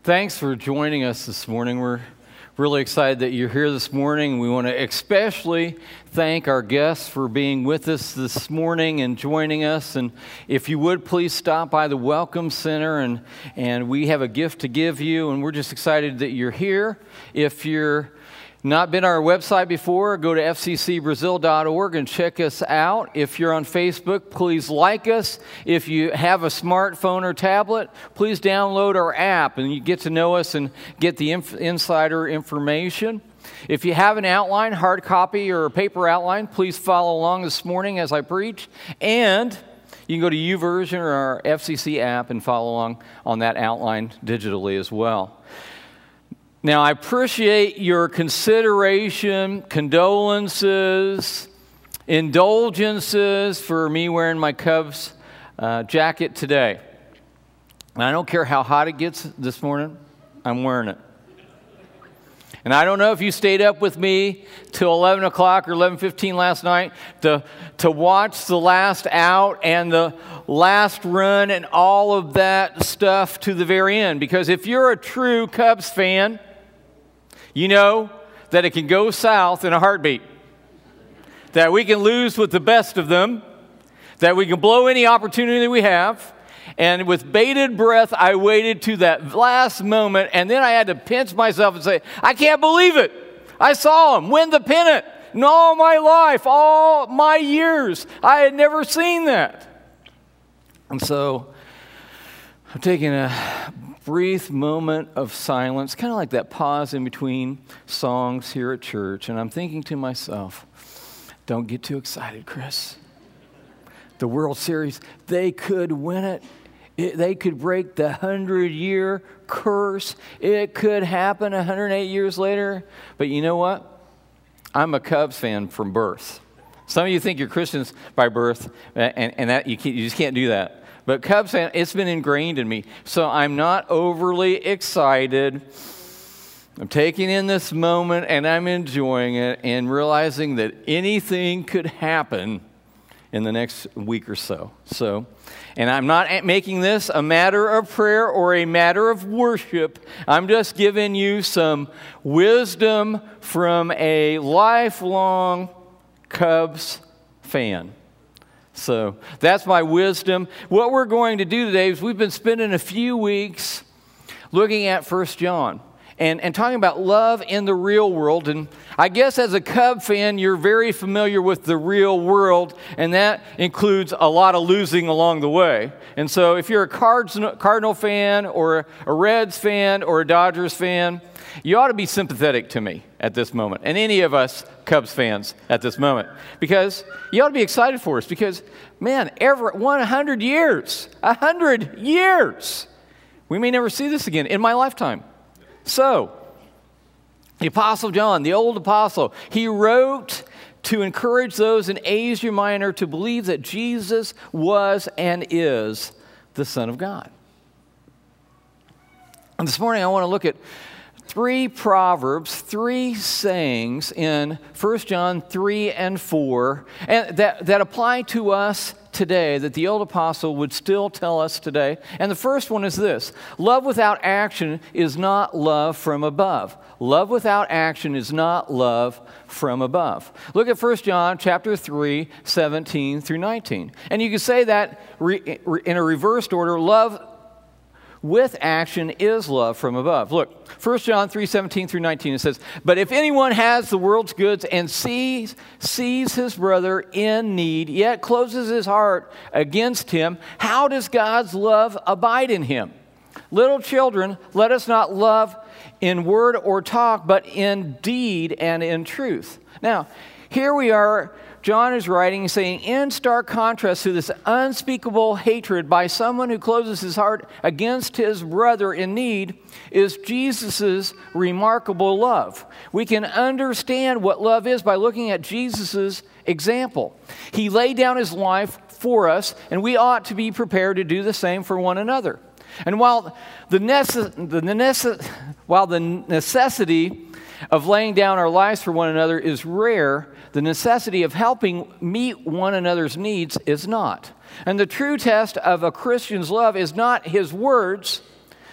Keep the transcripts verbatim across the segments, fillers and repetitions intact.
Thanks for joining us this morning. We're really excited that you're here this morning. We want to especially thank our guests for being with us this morning and joining us. And if you would, please stop by the Welcome Center, and, and we have a gift to give you, and we're just excited that you're here. If you're not been on our website before, go to f c c brazil dot org and check us out. If you're on Facebook, please like us. If you have a smartphone or tablet, please download our app and you get to know us and get the inf- insider information. If you have an outline, hard copy or a paper outline, please follow along this morning as I preach. And you can go to YouVersion or our F C C app and follow along on that outline digitally as well. Now, I appreciate your consideration, condolences, indulgences for me wearing my Cubs uh, jacket today. And I don't care how hot it gets this morning, I'm wearing it. And I don't know if you stayed up with me till eleven o'clock or eleven fifteen last night to, to watch the last out and the last run and all of that stuff to the very end. Because if you're a true Cubs fan, you know that it can go south in a heartbeat, that we can lose with the best of them, that we can blow any opportunity we have. And with bated breath, I waited to that last moment, and then I had to pinch myself and say, I can't believe it. I saw him win the pennant. In all my life, all my years, I had never seen that. And so I'm taking a brief moment of silence, kind of like that pause in between songs here at church, and I'm thinking to myself, don't get too excited, Chris. The World Series, they could win it. it they could break the hundred-year curse. It could happen one hundred eight years later. But you know what? I'm a Cubs fan from birth. Some of you think you're Christians by birth, and, and that you, can't, you just can't do that. But Cubs fan, it's been ingrained in me. So I'm not overly excited. I'm taking in this moment and I'm enjoying it and realizing that anything could happen in the next week or so. So, and I'm not making this a matter of prayer or a matter of worship. I'm just giving you some wisdom from a lifelong Cubs fan. So that's my wisdom. What we're going to do today is we've been spending a few weeks looking at First John and, and talking about love in the real world. And I guess as a Cub fan, you're very familiar with the real world, and that includes a lot of losing along the way. And so if you're a Cardinal, Cardinal fan or a Reds fan or a Dodgers fan, you ought to be sympathetic to me at this moment, and any of us Cubs fans at this moment, because you ought to be excited for us, because, man, every one hundred years, one hundred years, we may never see this again in my lifetime. So, the Apostle John, the old apostle, he wrote to encourage those in Asia Minor to believe that Jesus was and is the Son of God. And this morning I want to look at three proverbs, three sayings in First John three and four, and that, that apply to us today, that the old apostle would still tell us today. And the first one is this: love without action is not love from above. Love without action is not love from above. Look at First John chapter three, seventeen through nineteen. And you can say that re, re, in a reversed order: love with action is love from above. Look, First John three, seventeen through nineteen, it says, but if anyone has the world's goods and sees, sees his brother in need, yet closes his heart against him, how does God's love abide in him? Little children, let us not love in word or talk, but in deed and in truth. Now, here we are. John is writing, saying, in stark contrast to this unspeakable hatred by someone who closes his heart against his brother in need is Jesus' remarkable love. We can understand what love is by looking at Jesus' example. He laid down his life for us, and we ought to be prepared to do the same for one another. And while the, necess- the, necess- while the necessity of laying down our lives for one another is rare, the necessity of helping meet one another's needs is not. And the true test of a Christian's love is not his words,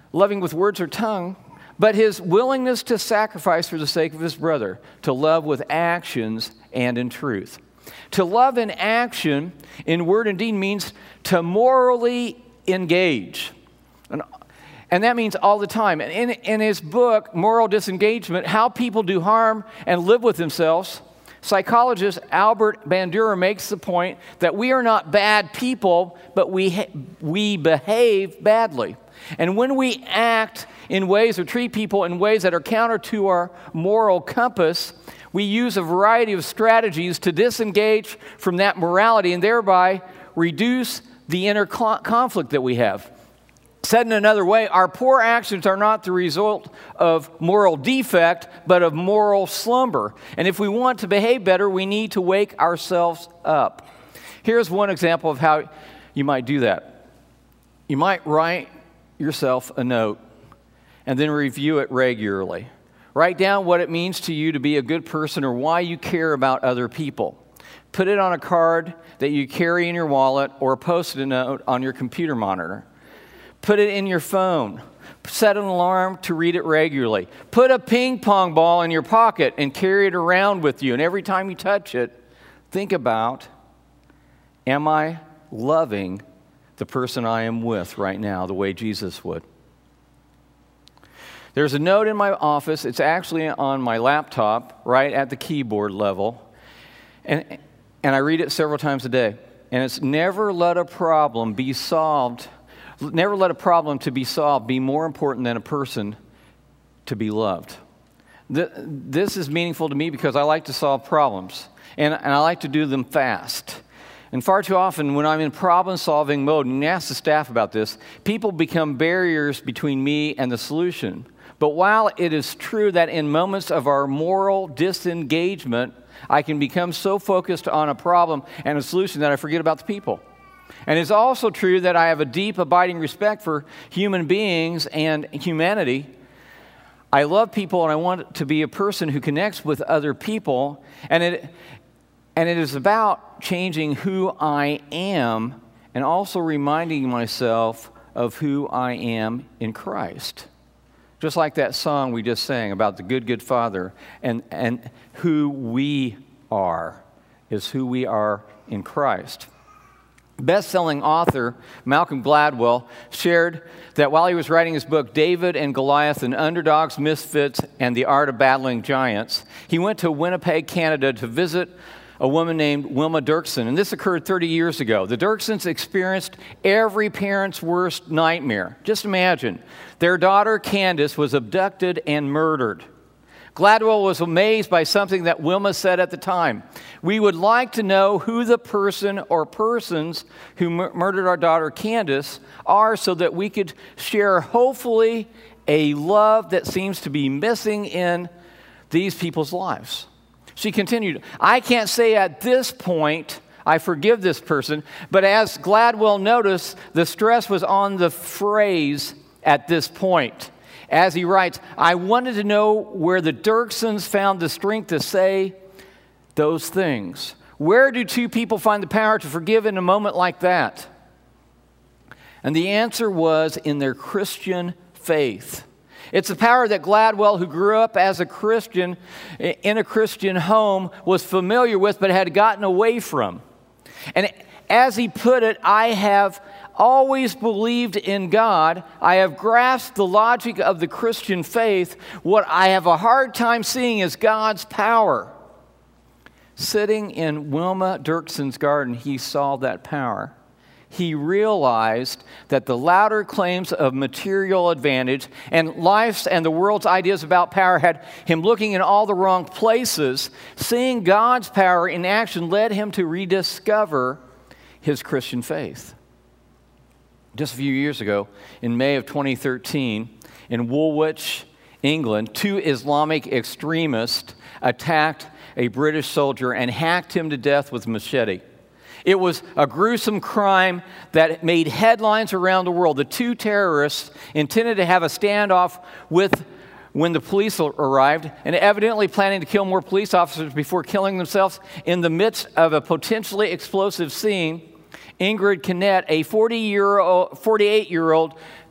loving with words or tongue, but his willingness to sacrifice for the sake of his brother, to love with actions and in truth. To love in action, in word and deed, means to morally engage. And, and that means all the time. And in, in his book, Moral Disengagement, How People Do Harm and Live with Themselves, psychologist Albert Bandura makes the point that we are not bad people, but we, ha- we behave badly. And when we act in ways or treat people in ways that are counter to our moral compass, we use a variety of strategies to disengage from that morality and thereby reduce the inner cl- conflict that we have. Said in another way, our poor actions are not the result of moral defect, but of moral slumber. And if we want to behave better, we need to wake ourselves up. Here's one example of how you might do that. You might write yourself a note and then review it regularly. Write down what it means to you to be a good person or why you care about other people. Put it on a card that you carry in your wallet or a post-it note on your computer monitor. Put it in your phone. Set an alarm to read it regularly. Put a ping pong ball in your pocket and carry it around with you. And every time you touch it, think about, am I loving the person I am with right now the way Jesus would? There's a note in my office. It's actually on my laptop, right at the keyboard level. And, and I read it several times a day. And it's never let a problem be solved, never let a problem to be solved be more important than a person to be loved. This is meaningful to me because I like to solve problems. And, and I like to do them fast. And far too often, when I'm in problem-solving mode, and you ask the staff about this, people become barriers between me and the solution. But while it is true that in moments of our moral disengagement, I can become so focused on a problem and a solution that I forget about the people. And it's also true that I have a deep, abiding respect for human beings and humanity. I love people, and I want to be a person who connects with other people. And it, and it is about changing who I am and also reminding myself of who I am in Christ. Just like that song we just sang about the good, good Father, and, and who we are is who we are in Christ. Best-selling author Malcolm Gladwell shared that while he was writing his book, David and Goliath, and Underdogs, Misfits, and the Art of Battling Giants, he went to Winnipeg, Canada to visit a woman named Wilma Dirksen, and this occurred thirty years ago. The Dirksens experienced every parent's worst nightmare. Just imagine, their daughter Candace was abducted and murdered. Gladwell was amazed by something that Wilma said at the time. We would like to know who the person or persons who mur- murdered our daughter Candace are so that we could share, hopefully, a love that seems to be missing in these people's lives. She continued, I can't say at this point I forgive this person, but as Gladwell noticed, the stress was on the phrase at this point. As he writes, I wanted to know where the Dirksens found the strength to say those things. Where do two people find the power to forgive in a moment like that? And the answer was in their Christian faith. It's the power that Gladwell, who grew up as a Christian in a Christian home, was familiar with but had gotten away from. And as he put it, I have always believed in God. I have grasped the logic of the Christian faith. What I have a hard time seeing is God's power. Sitting in Wilma Dirksen's garden, he saw that power. He realized that the louder claims of material advantage and life's and the world's ideas about power had him looking in all the wrong places. Seeing God's power in action led him to rediscover his Christian faith. Just a few years ago, in May of twenty thirteen, in Woolwich, England, two Islamic extremists attacked a British soldier and hacked him to death with a machete. It was a gruesome crime that made headlines around the world. The two terrorists intended to have a standoff with when the police arrived, and evidently planning to kill more police officers before killing themselves. In the midst of a potentially explosive scene, Ingrid Kinnett, a forty-eight-year-old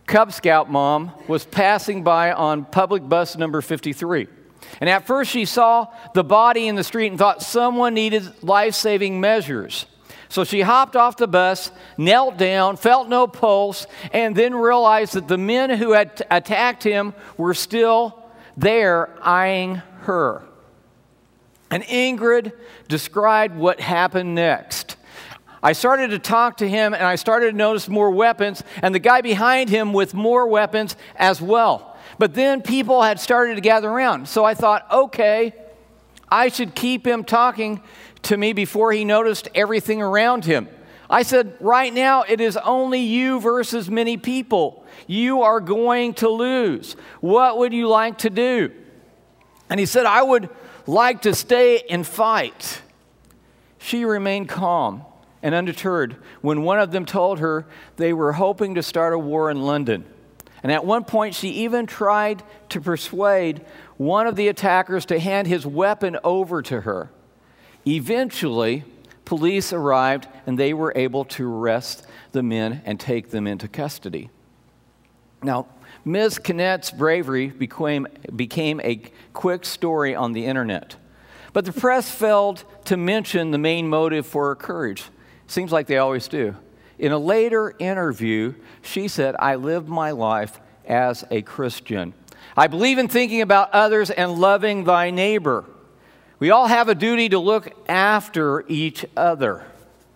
Cub Scout mom was passing by on public bus number fifty-three. And at first she saw the body in the street and thought someone needed life-saving measures. So she hopped off the bus, knelt down, felt no pulse, and then realized that the men who had t- attacked him were still there eyeing her. And Ingrid described what happened next. I started to talk to him, and I started to notice more weapons, and the guy behind him with more weapons as well. But then people had started to gather around. So I thought, okay, I should keep him talking to me before he noticed everything around him. I said, right now it is only you versus many people. You are going to lose. What would you like to do? And he said, I would like to stay and fight. She remained calm and undeterred when one of them told her they were hoping to start a war in London. And at one point, she even tried to persuade one of the attackers to hand his weapon over to her. Eventually, police arrived, and they were able to arrest the men and take them into custody. Now, Miz Kinnett's bravery became, became a quick story on the internet. But the press failed to mention the main motive for her courage. Seems like they always do. In a later interview, she said, I lived my life as a Christian. I believe in thinking about others and loving thy neighbor. We all have a duty to look after each other.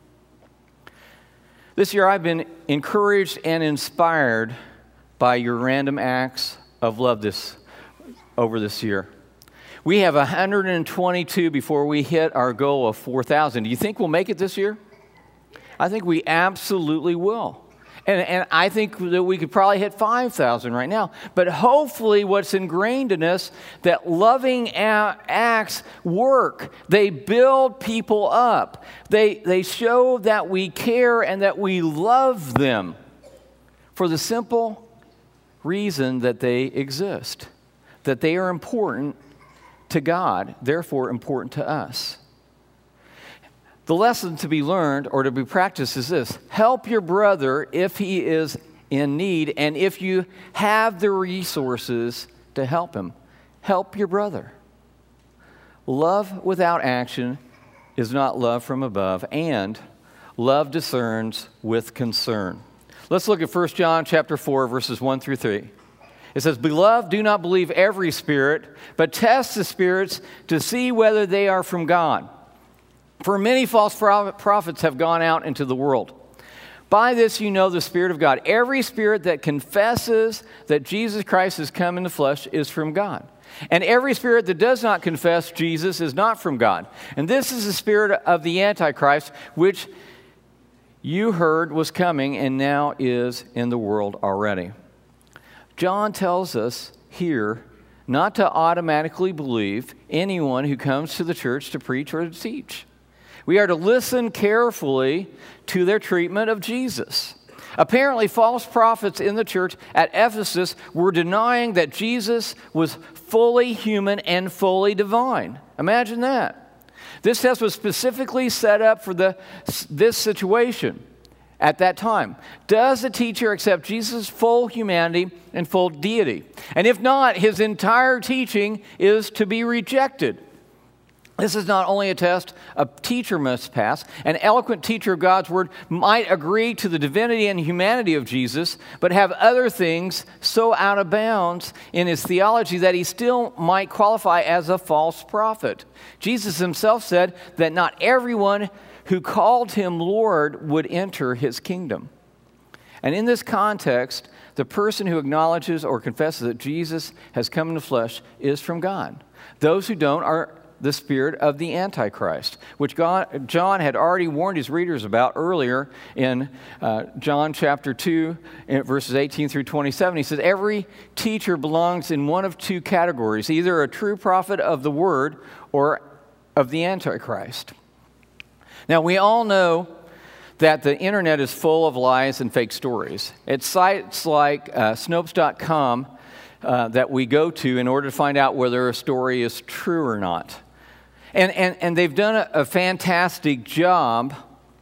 This year, I've been encouraged and inspired by your random acts of love this over this year. We have one hundred twenty-two before we hit our goal of four thousand. Do you think we'll make it this year? I think we absolutely will. And, and I think that we could probably hit five thousand right now. But hopefully what's ingrained in us, that loving acts work. They build people up. They, they show that we care and that we love them for the simple reason that they exist, that they are important to God, therefore important to us. The lesson to be learned or to be practiced is this: help your brother if he is in need, and if you have the resources to help him, help your brother. Love without action is not love from above, and love discerns with concern. Let's look at First John chapter four, verses one through three. It says, Beloved, do not believe every spirit, but test the spirits to see whether they are from God. For many false prophets have gone out into the world. By this you know the Spirit of God. Every spirit that confesses that Jesus Christ has come in the flesh is from God. And every spirit that does not confess Jesus is not from God. And this is the spirit of the Antichrist, which you heard was coming and now is in the world already. John tells us here not to automatically believe anyone who comes to the church to preach or to teach. We are to listen carefully to their treatment of Jesus. Apparently, false prophets in the church at Ephesus were denying that Jesus was fully human and fully divine. Imagine that. This test was specifically set up for the, this situation at that time. Does the teacher accept Jesus' full humanity and full deity? And if not, his entire teaching is to be rejected. This is not only a test a teacher must pass. An eloquent teacher of God's word might agree to the divinity and humanity of Jesus, but have other things so out of bounds in his theology that he still might qualify as a false prophet. Jesus himself said that not everyone who called him Lord would enter his kingdom. And in this context, the person who acknowledges or confesses that Jesus has come in the flesh is from God. Those who don't are the spirit of the Antichrist, which God, John had already warned his readers about earlier in uh, John chapter two, verses eighteen through twenty-seven. He says, every teacher belongs in one of two categories, either a true prophet of the word or of the Antichrist. Now, we all know that the internet is full of lies and fake stories. It's sites like uh, Snopes dot com uh, that we go to in order to find out whether a story is true or not. And, and, and they've done a, a fantastic job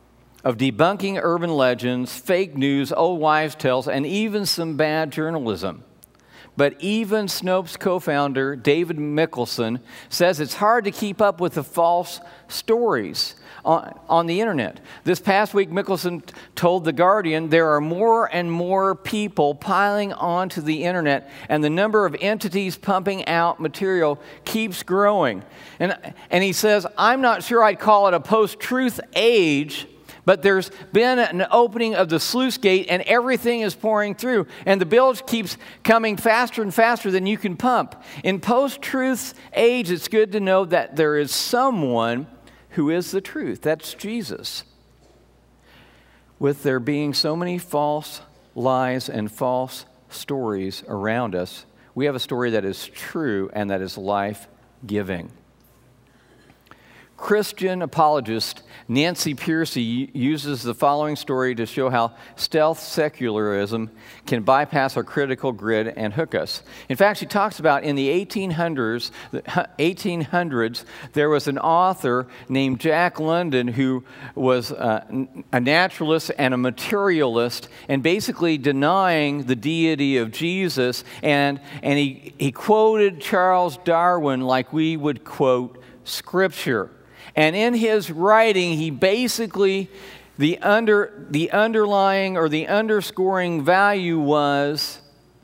of debunking urban legends, fake news, old wives' tales, and even some bad journalism. But even Snopes co-founder David Mikkelson says it's hard to keep up with the false stories on, on the internet. This past week, Mikkelson told The Guardian there are more and more people piling onto the internet, and the number of entities pumping out material keeps growing. And, and he says, I'm not sure I'd call it a post-truth age, but there's been an opening of the sluice gate, and everything is pouring through. And the bilge keeps coming faster and faster than you can pump. In post-truth age, it's good to know that there is someone who is the truth. That's Jesus. With there being so many false lies and false stories around us, we have a story that is true and that is life-giving. Christian apologist Nancy Pearcey uses the following story to show how stealth secularism can bypass our critical grid and hook us. In fact, she talks about in the eighteen hundreds, eighteen hundreds, there was an author named Jack London who was uh, a naturalist and a materialist, and basically denying the deity of Jesus. And, and he, he quoted Charles Darwin like we would quote Scripture. And in his writing, he basically, the under the underlying or the underscoring value was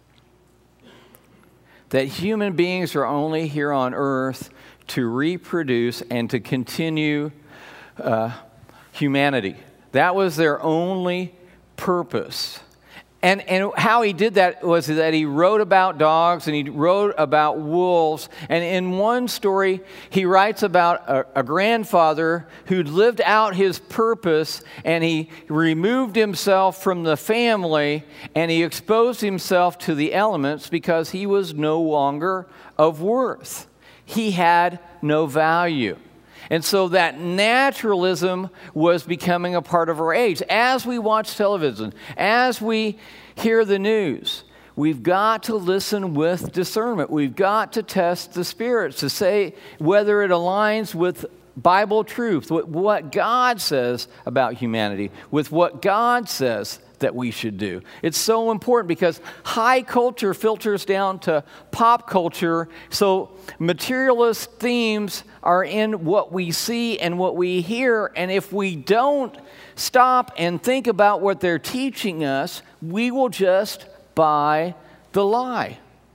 that human beings are only here on earth to reproduce and to continue uh, humanity. That was their only purpose. And, and how he did that was that he wrote about dogs and he wrote about wolves. And in one story, he writes about a, a grandfather who'd lived out his purpose, and he removed himself from the family and he exposed himself to the elements because he was no longer of worth. He had no value. And so that naturalism was becoming a part of our age. As we watch television, as we hear the news, we've got to listen with discernment. We've got to test the spirits to say whether it aligns with Bible truth, with what God says about humanity, with what God says that we should do. It's so important because high culture filters down to pop culture, so materialist themes are in what we see and what we hear, and if we don't stop and think about what they're teaching us, we will just buy the lie.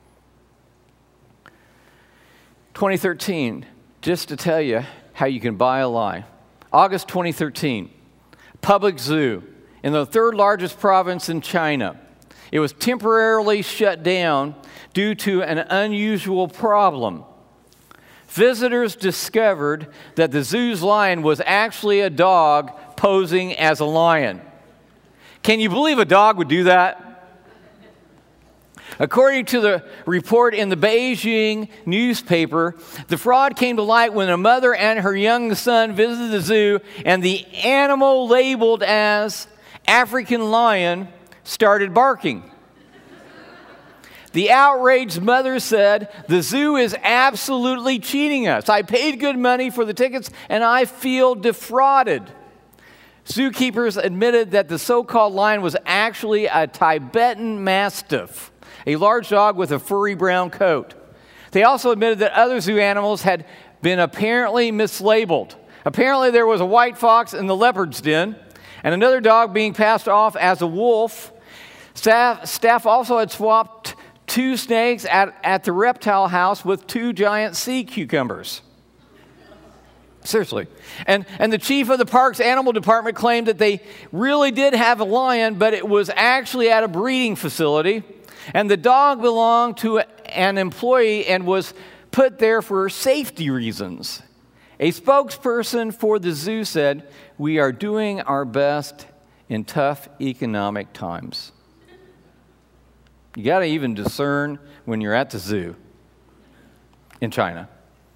twenty thirteen, just to tell you how you can buy a lie. August twenty thirteen, public zoo in the third largest province in China. It was temporarily shut down due to an unusual problem. Visitors discovered that the zoo's lion was actually a dog posing as a lion. Can you believe a dog would do that? According to the report in the Beijing newspaper, the fraud came to light when a mother and her young son visited the zoo, and the animal labeled as African lion started barking. The outraged mother said, "The zoo is absolutely cheating us. I paid good money for the tickets and I feel defrauded." Zookeepers admitted that the so-called lion was actually a Tibetan Mastiff, a large dog with a furry brown coat. They also admitted that other zoo animals had been apparently mislabeled. Apparently there was a white fox in the leopard's den, and another dog being passed off as a wolf. Staff, staff also had swapped two snakes at, at the reptile house with two giant sea cucumbers. Seriously. And, and the chief of the park's animal department claimed that they really did have a lion, but it was actually at a breeding facility. And the dog belonged to an employee and was put there for safety reasons. A spokesperson for the zoo said, "We are doing our best in tough economic times." You got to even discern when you're at the zoo in China.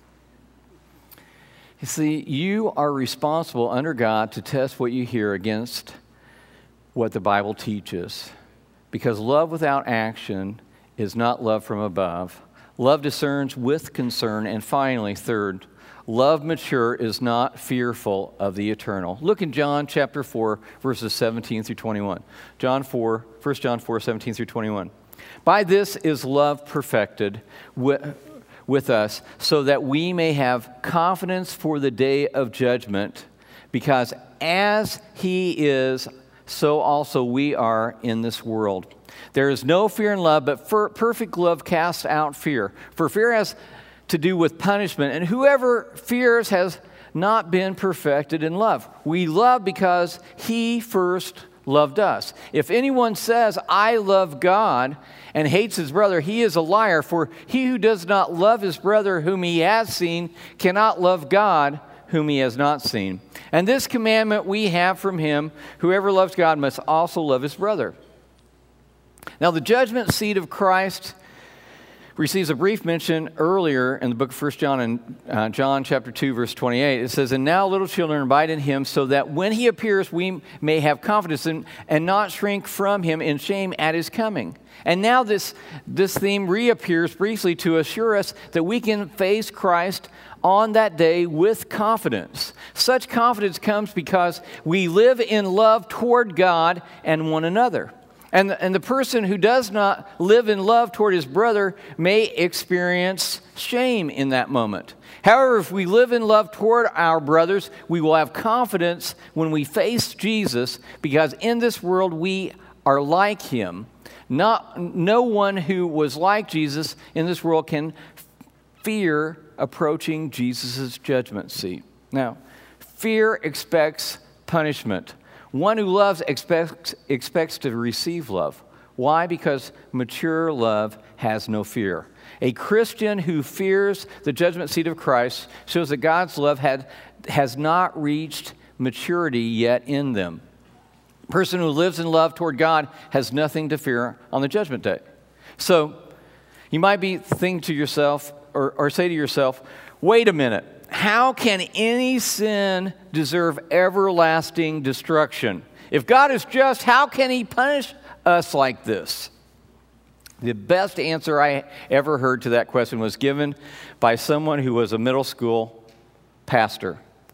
You see, you are responsible under God to test what you hear against what the Bible teaches. Because love without action is not love from above. Love discerns with concern. And finally, third, Love mature is not fearful of the eternal. Look in John chapter four, verses seventeen through twenty-one. John four, First John four, seventeen through twenty-one. By this is love perfected with, with us, so that we may have confidence for the day of judgment, because as he is, so also we are in this world. There is no fear in love, but perfect love casts out fear. For fear has to do with punishment, and whoever fears has not been perfected in love. We love because he first loved us. If anyone says, I love God, and hates his brother, he is a liar. For he who does not love his brother whom he has seen cannot love God whom he has not seen. And this commandment we have from him, whoever loves God must also love his brother. Now the judgment seat of Christ receives a brief mention earlier in the book of First John, in uh, John chapter two, verse twenty-eight. It says, and now little children abide in him, so that when he appears we may have confidence in, and not shrink from him in shame at his coming. And now this, this theme reappears briefly to assure us that we can face Christ on that day with confidence. Such confidence comes because we live in love toward God and one another. And, and the person who does not live in love toward his brother may experience shame in that moment. However, if we live in love toward our brothers, we will have confidence when we face Jesus, because in this world we are like him. Not, no one who was like Jesus in this world can fear approaching Jesus' judgment seat. Now, fear expects punishment. One who loves expects, expects to receive love. Why? Because mature love has no fear. A Christian who fears the judgment seat of Christ shows that God's love had, has not reached maturity yet in them. A person who lives in love toward God has nothing to fear on the judgment day. So you might be thinking to yourself, or, or say to yourself, wait a minute. How can any sin deserve everlasting destruction? If God is just, how can he punish us like this? The best answer I ever heard to that question was given by someone who was a middle school pastor.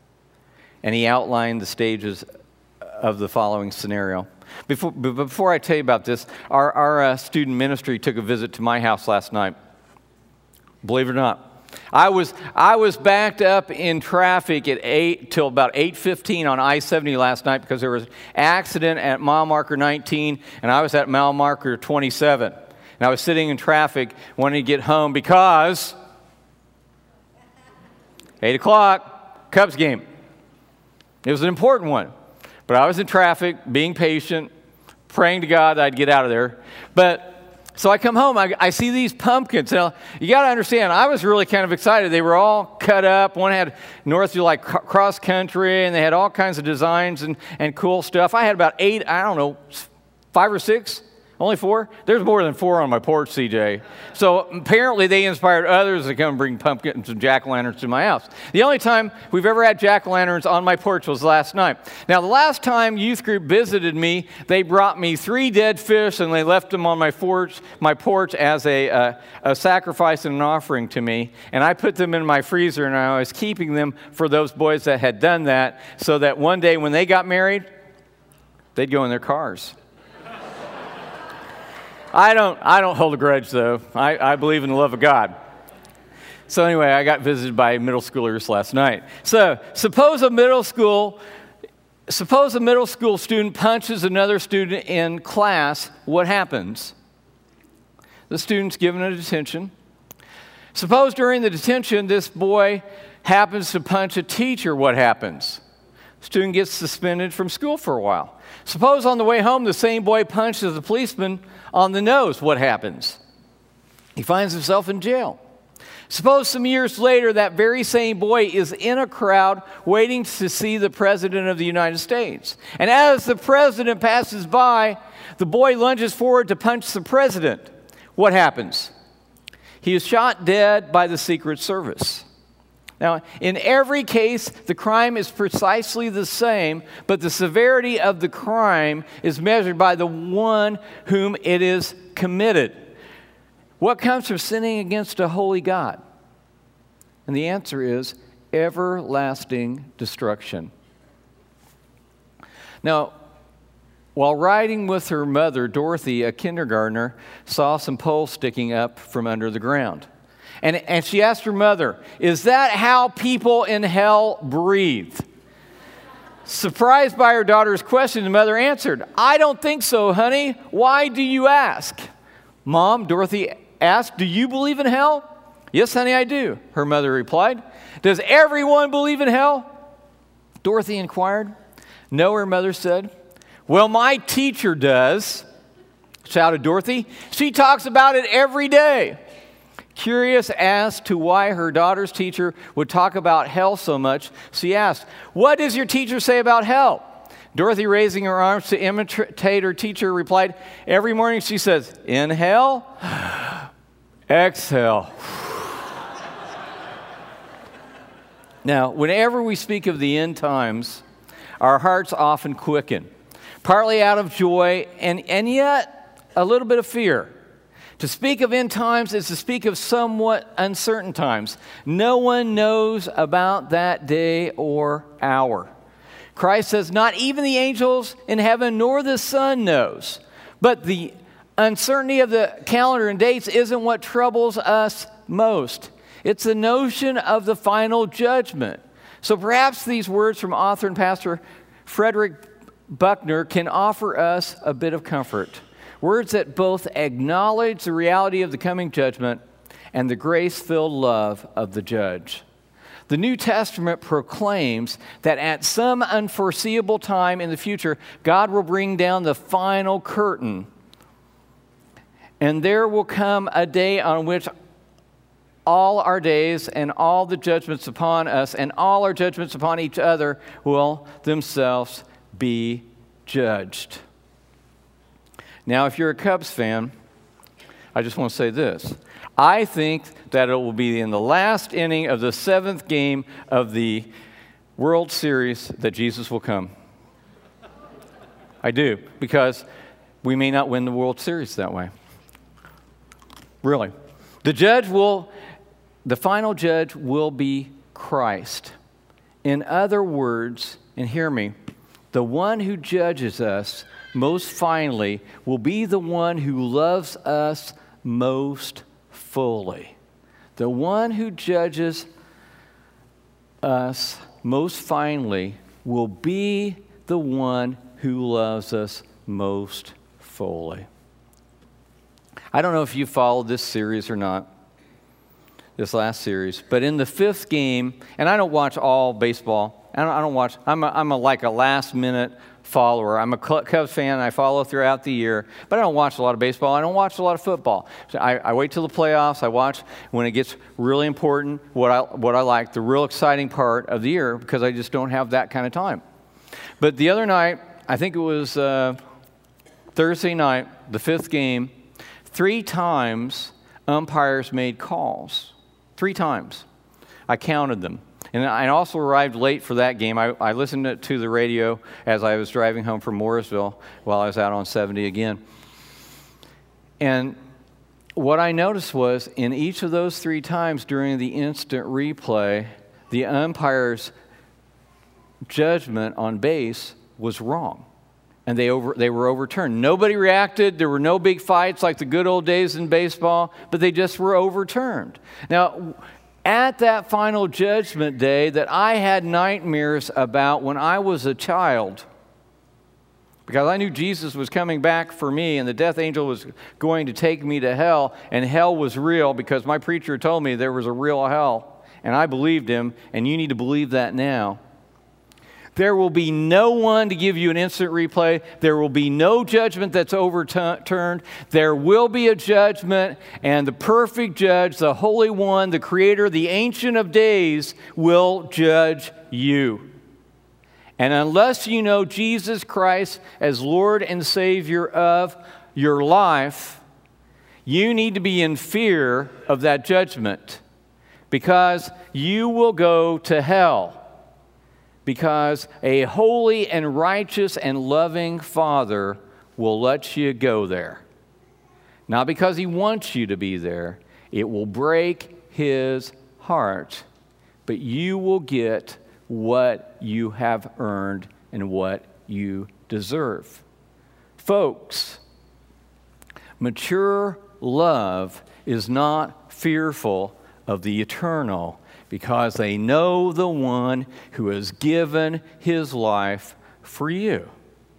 And he outlined the stages of the following scenario. Before, before I tell you about this, our, our uh, student ministry took a visit to my house last night. Believe it or not. I was I was backed up in traffic at eight till about eight fifteen on I seventy last night because there was an accident at mile marker nineteen, and I was at mile marker twenty-seven. And I was sitting in traffic wanting to get home because eight o'clock, Cubs game. It was an important one. But I was in traffic, being patient, praying to God that I'd get out of there. But so I come home, I, I see these pumpkins. Now, you got to understand, I was really kind of excited. They were all cut up. One had North like cross country, and they had all kinds of designs and, and cool stuff. I had about eight, I don't know, five or six. Only four? There's more than four on my porch, C J. So apparently they inspired others to come bring pumpkins and jack-o'-lanterns to my house. The only time we've ever had jack-o'-lanterns on my porch was last night. Now, the last time youth group visited me, they brought me three dead fish, and they left them on my porch, my porch as a, uh, a sacrifice and an offering to me. And I put them in my freezer, and I was keeping them for those boys that had done that, so that one day when they got married, they'd go in their cars. I don't I don't hold a grudge, though. I, I believe in the love of God. So anyway, I got visited by middle schoolers last night. So suppose a middle school, suppose a middle school student punches another student in class. What happens? The student's given a detention. Suppose during the detention, this boy happens to punch a teacher. What happens? Student gets suspended from school for a while. Suppose on the way home, the same boy punches a policeman on the nose. What happens? He finds himself in jail. Suppose some years later, that very same boy is in a crowd waiting to see the President of the United States. And as the President passes by, the boy lunges forward to punch the President. What happens? He is shot dead by the Secret Service. Now, in every case, the crime is precisely the same, but the severity of the crime is measured by the one whom it is committed. What comes from sinning against a holy God? And the answer is everlasting destruction. Now, while riding with her mother, Dorothy, a kindergartner, saw some poles sticking up from under the ground. And, and she asked her mother, "Is that how people in hell breathe?" Surprised by her daughter's question, the mother answered, "I don't think so, honey. Why do you ask?" "Mom," Dorothy asked, "do you believe in hell?" "Yes, honey, I do," her mother replied. "Does everyone believe in hell?" Dorothy inquired. "No," her mother said. "Well, my teacher does," shouted Dorothy. "She talks about it every day." Curious as to why her daughter's teacher would talk about hell so much, she asked, "What does your teacher say about hell?" Dorothy, raising her arms to imitate her teacher, replied, "Every morning she says, 'Inhale, exhale.'" Now, whenever we speak of the end times, our hearts often quicken, partly out of joy and, and yet a little bit of fear. To speak of end times is to speak of somewhat uncertain times. No one knows about that day or hour. Christ says, "Not even the angels in heaven nor the Son knows." But the uncertainty of the calendar and dates isn't what troubles us most. It's the notion of the final judgment. So perhaps these words from author and pastor Frederick Buechner can offer us a bit of comfort. Words that both acknowledge the reality of the coming judgment and the grace-filled love of the judge. The New Testament proclaims that at some unforeseeable time in the future, God will bring down the final curtain, and there will come a day on which all our days and all the judgments upon us and all our judgments upon each other will themselves be judged. Now, if you're a Cubs fan, I just want to say this. I think that it will be in the last inning of the seventh game of the World Series that Jesus will come. I do, because we may not win the World Series that way. Really. The judge will, the final judge will be Christ. In other words, and hear me, the one who judges us most finally will be the one who loves us most fully. The one who judges us most finally will be the one who loves us most fully. I don't know if you followed this series or not, this last series, but in the fifth game, and I don't watch all baseball. I don't, I don't watch, I'm, a, I'm a, like a last minute follower. I'm a Cubs fan, and I follow throughout the year, but I don't watch a lot of baseball. I don't watch a lot of football. So I, I wait till the playoffs. I watch when it gets really important, what I, what I like, the real exciting part of the year, because I just don't have that kind of time. But the other night, I think it was uh, Thursday night, the fifth game, three times umpires made calls. Three times. I counted them. And I also arrived late for that game. I, I listened to the radio as I was driving home from Morrisville while I was out on seventy again. And what I noticed was in each of those three times during the instant replay, the umpire's judgment on base was wrong. And they over, they were overturned. Nobody reacted. There were no big fights like the good old days in baseball, but they just were overturned. Now, at that final judgment day that I had nightmares about when I was a child, because I knew Jesus was coming back for me and the death angel was going to take me to hell, and hell was real because my preacher told me there was a real hell, and I believed him, and you need to believe that now. There will be no one to give you an instant replay. There will be no judgment that's overturned. There will be a judgment, and the perfect judge, the Holy One, the Creator, the Ancient of Days, will judge you. And unless you know Jesus Christ as Lord and Savior of your life, you need to be in fear of that judgment, because you will go to hell. Because a holy and righteous and loving Father will let you go there. Not because he wants you to be there. It will break his heart but you will get what you have earned and what you deserve. Folks, mature love is not fearful of the eternal because they know the one who has given his life for you.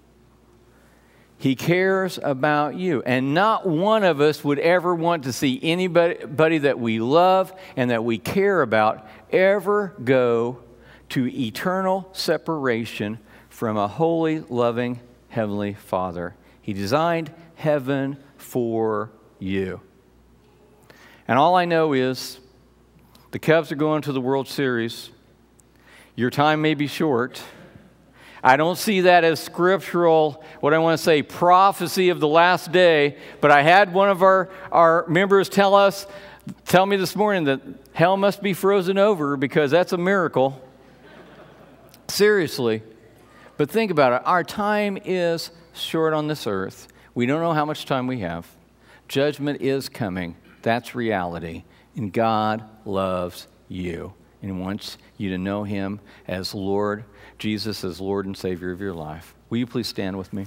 He cares about you. And not one of us would ever want to see anybody that we love and that we care about ever go to eternal separation from a holy, loving, Heavenly Father. He designed heaven for you. And all I know is the Cubs are going to the World Series. Your time may be short. I don't see that as scriptural, what I want to say, prophecy of the last day, but I had one of our, our members tell us, tell me this morning that hell must be frozen over because that's a miracle. Seriously. But think about it. Our time is short on this earth. We don't know how much time we have. Judgment is coming. That's reality. And God loves you and wants you to know him as Lord, Jesus as Lord and Savior of your life. Will you please stand with me?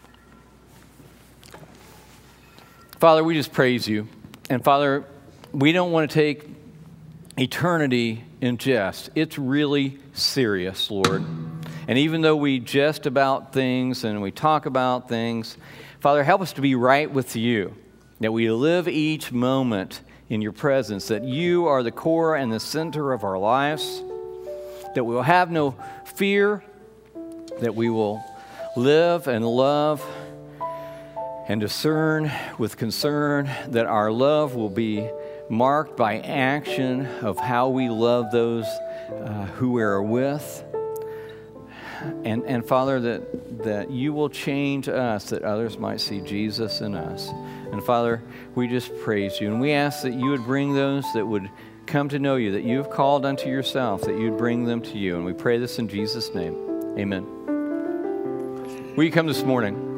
Father, we just praise you. And Father, we don't want to take eternity in jest. It's really serious, Lord. And even though we jest about things and we talk about things, Father, help us to be right with you, that we live each moment in your presence, that you are the core and the center of our lives, that we will have no fear, that we will live and love and discern with concern, that our love will be marked by action of how we love those uh, who we are with. And, and Father, that, that you will change us, that others might see Jesus in us. And Father, we just praise you. And we ask that you would bring those that would come to know you, that you have called unto yourself, that you'd bring them to you. And we pray this in Jesus' name. Amen. Will you come this morning?